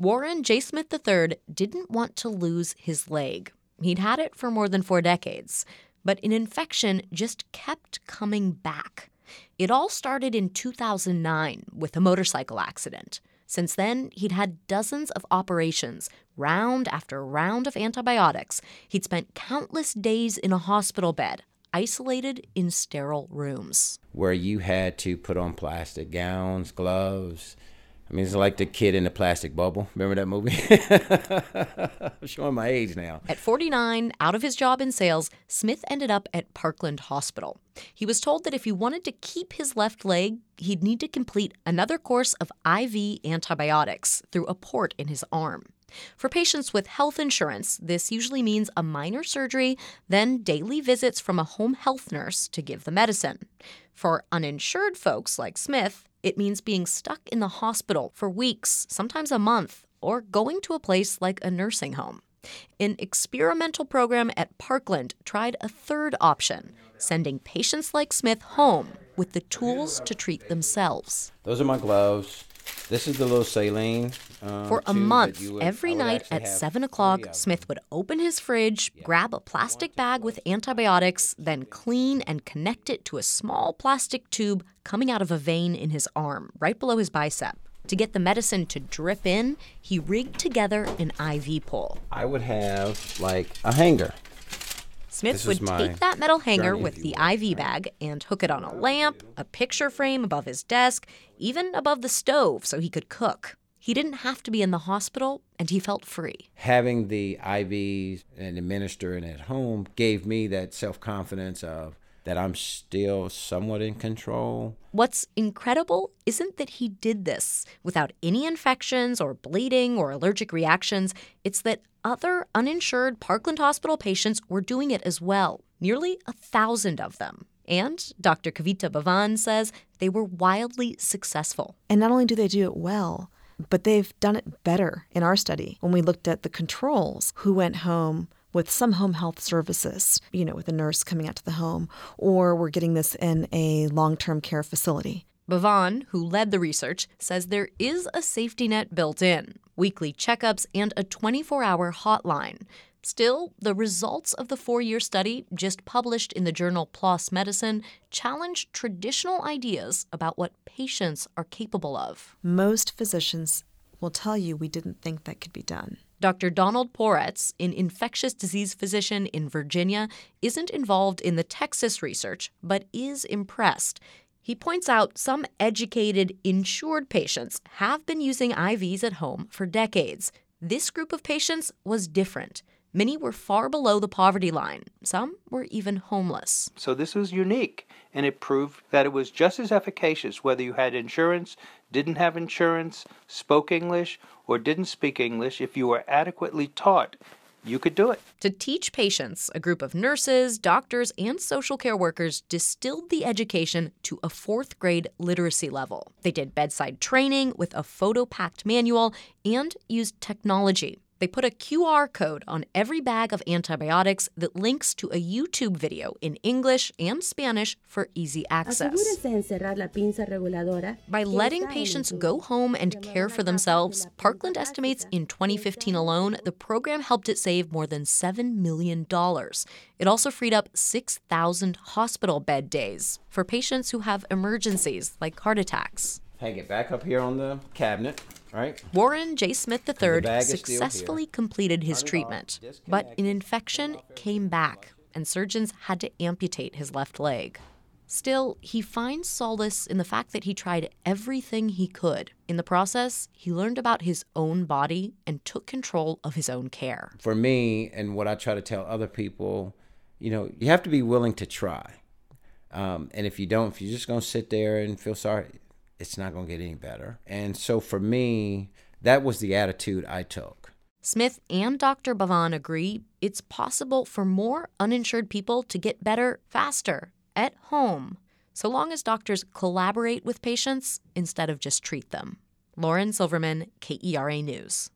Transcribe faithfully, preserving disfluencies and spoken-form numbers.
Warren J. Smith the third didn't want to lose his leg. He'd had it for more than four decades, but an infection just kept coming back. It all started in two thousand nine with a motorcycle accident. Since then, he'd had dozens of operations, round after round of antibiotics. He'd spent countless days in a hospital bed, isolated in sterile rooms. Where you had to put on plastic gowns, gloves. I mean, it's like the kid in the plastic bubble. Remember that movie? I'm showing my age now. At forty-nine, out of his job in sales, Smith ended up at Parkland Hospital. He was told that if he wanted to keep his left leg, he'd need to complete another course of I V antibiotics through a port in his arm. For patients with health insurance, this usually means a minor surgery, then daily visits from a home health nurse to give the medicine. For uninsured folks like Smith, it means being stuck in the hospital for weeks, sometimes a month, or going to a place like a nursing home. An experimental program at Parkland tried a third option, sending patients like Smith home with the tools to treat themselves. Those are my gloves. This is the little saline. Um, For a month, would, every night at seven o'clock, Smith would open his fridge, yeah. grab a plastic bag with antibiotics, then clean and connect it to a small plastic tube coming out of a vein in his arm, right below his bicep. To get the medicine to drip in, he rigged together an I V pole. I would have, like, a hanger. Smith would take that metal hanger with the I V bag and hook it on a lamp, a picture frame above his desk, even above the stove so he could cook. He didn't have to be in the hospital, and he felt free. Having the I Vs and administering at home gave me that self-confidence of that I'm still somewhat in control. What's incredible isn't that he did this without any infections or bleeding or allergic reactions. It's that other uninsured Parkland Hospital patients were doing it as well, nearly a thousand of them. And Doctor Kavita Bhavan says they were wildly successful. And not only do they do it well, but they've done it better in our study. When we looked at the controls who went home with some home health services, you know, with a nurse coming out to the home, or we're getting this in a long-term care facility. Bhavan, who led the research, says there is a safety net built in, weekly checkups, and a twenty-four hour hotline. Still, the results of the four-year study, just published in the journal PLOS Medicine, challenged traditional ideas about what patients are capable of. Most physicians will tell you we didn't think that could be done. Doctor Donald Poretz, an infectious disease physician in Virginia, isn't involved in the Texas research, but is impressed. He points out some educated, insured patients have been using I Vs at home for decades. This group of patients was different. Many were far below the poverty line. Some were even homeless. So this was unique, and it proved that it was just as efficacious whether you had insurance, didn't have insurance, spoke English, or didn't speak English. If you were adequately taught, you could do it. To teach patients, a group of nurses, doctors, and social care workers distilled the education to a fourth grade literacy level. They did bedside training with a photo-packed manual and used technology. They put a Q R code on every bag of antibiotics that links to a YouTube video in English and Spanish for easy access. By letting patients go home and care for themselves, Parkland estimates in twenty fifteen alone, the program helped it save more than seven million dollars. It also freed up six thousand hospital bed days for patients who have emergencies like heart attacks. Hang it back up here on the cabinet, right? Warren J. Smith the third successfully completed his treatment, but an infection came back, and surgeons had to amputate his left leg. Still, he finds solace in the fact that he tried everything he could. In the process, he learned about his own body and took control of his own care. For me, and what I try to tell other people, you know, you have to be willing to try. Um, and if you don't, if you're just going to sit there and feel sorry, it's not going to get any better. And so for me, that was the attitude I took. Smith and Doctor Bhavan agree it's possible for more uninsured people to get better faster at home, so long as doctors collaborate with patients instead of just treat them. Lauren Silverman, K E R A News.